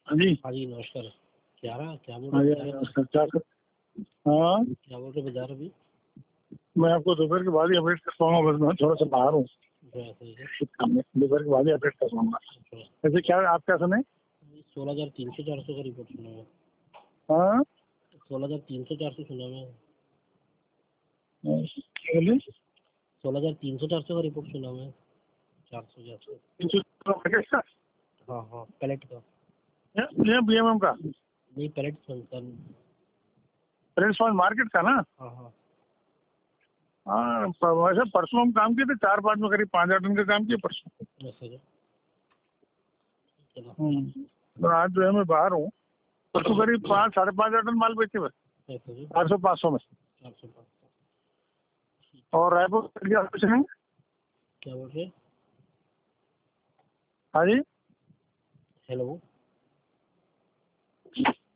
हाँ जी। हाँ जी नमस्कार। क्या बोल हाँ रहे जी, बाजार नमस्कार। हाँ, क्या बोल रहे बाजार अभी? मैं आपको दोपहर के बाद ही अपडेट कर पाऊंगा, बस मैं थोड़ा सा बाहर हूँ सही है। कुछ काम में, दोपहर के बाद ही अपडेट कर पाऊंगा। अच्छा, वैसे क्या आप क्या सुने? 16,300-400 का रिपोर्ट सुना मैं। हाँ 16,300-400 सुना मैं। क्या बोलिए? 16,300-400 का रिपोर्ट सुना मैं। 400 पैकेज का हाँ हाँ पैलेट का या बीएमएम का? नहीं पैलेट का। रेस्पॉन्स मार्केट का ना? हाँ हाँ हाँ, वैसे परसों हम काम किए थे, 4-5 में करीब 5,000 टन का काम किया परसों। ऐसा है। चलो तो आज जो है मैं बाहर हूँ, परसों करीब 5-5,500 टन माल बेचे बस, ऐसा है। 400-500 में। 400 और रायपुर कुछ नहीं। क्या बोल रहे? हाँ जी। हेलो।